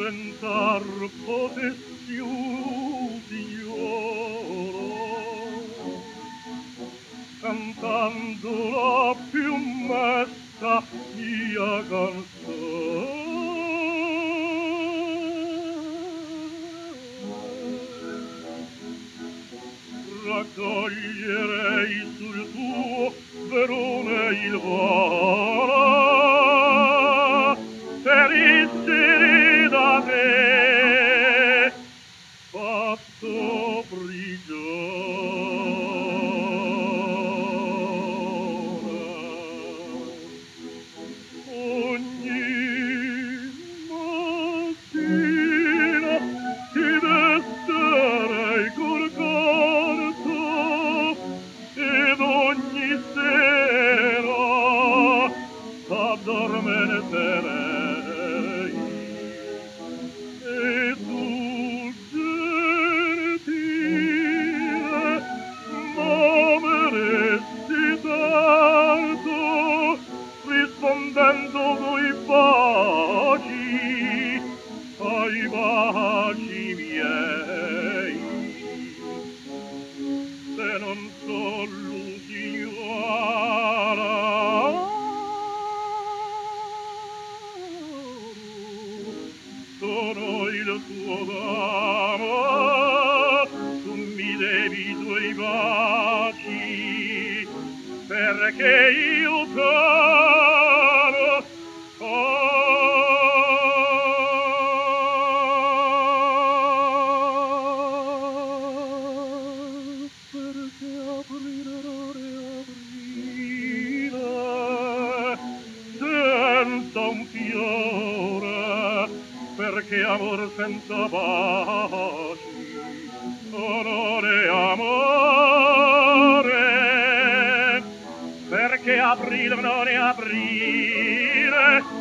diventar potessi signora, cantando la più mesta mia canzone. Raccoglierei sul tuo Verone il volo per essere da te fatto prigione. Ogni mattina ti desserei col canto ed ogni sera t'addormenterei e tu gentile m'ameresti tanto rispondendo coi baci ai baci miei. Se non so l'usignara sono il tuo amo, tu mi devi i tuoi baci perché io t'amo. Perché aprire senza un fiore, perché amor senza baci, onore amore, perché aprile non è aprile